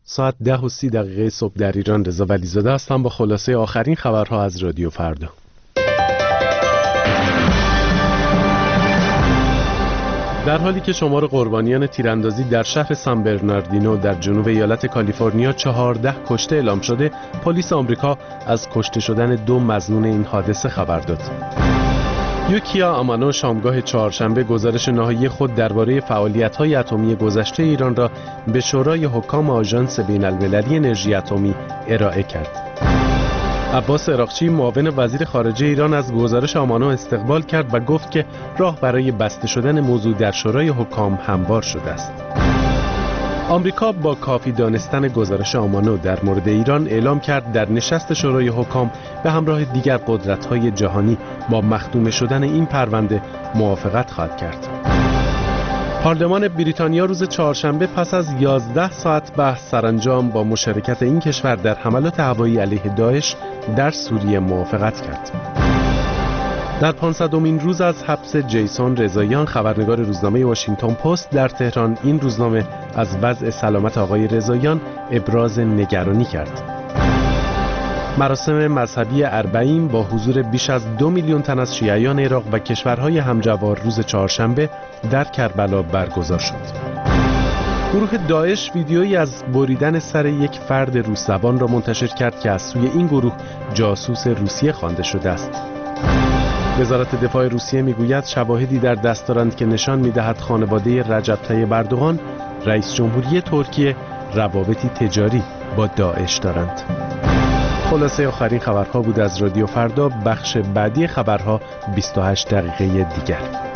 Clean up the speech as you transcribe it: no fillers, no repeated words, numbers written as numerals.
ساعت 10:30 صبح در ایران. رضا ولیزاده هستم با خلاصه آخرین خبرها از رادیو فردا. در حالی که شمار قربانیان تیراندازی در شهر سان برناردینو در جنوب ایالت کالیفرنیا 14 کشته اعلام شده، پلیس آمریکا از کشته شدن 2 مظنون این حادثه خبر داد. یوکیا آمانو شامگاه چهارشنبه گزارش نهایی خود درباره فعالیت‌های اتمی گذشته ایران را به شورای حکام آژانس بین‌المللی انرژی اتمی ارائه کرد. عباس عراقچی معاون وزیر خارجه ایران از گزارش آمانو استقبال کرد و گفت که راه برای بسته شدن موضوع در شورای حکام هموار شده است. آمریکا با کافی دانستن گزارش آمانو در مورد ایران اعلام کرد در نشست شورای حکام به همراه دیگر قدرت‌های جهانی با مختوم شدن این پرونده موافقت خواهد کرد. پارلمان بریتانیا روز چهارشنبه پس از 11 ساعت بحث سرانجام با مشارکت این کشور در حملات هوایی علیه داعش در سوریه موافقت کرد. در 500مین روز از حبس جیسون رضاییان، خبرنگار روزنامه واشنگتن پست در تهران، این روزنامه از وضع سلامت آقای رضاییان ابراز نگرانی کرد. مراسم مذهبی اربعین با حضور بیش از 2 میلیون تن از شیعیان عراق و کشورهای همجوار روز چهارشنبه در کربلا برگزار شد. گروه داعش ویدیویی از بریدن سر یک فرد روس زبان را منتشر کرد که از سوی این گروه جاسوس روسیه خوانده شده است. وزارت دفاع روسیه میگوید شواهدی در دست دارند که نشان میدهد خانواده رجب طیب اردوغان، رئیس جمهوری ترکیه، روابطی تجاری با داعش دارند. خلاصه آخرین خبرها بود از رادیو فردا. بخش بعدی خبرها 28 دقیقه دیگر.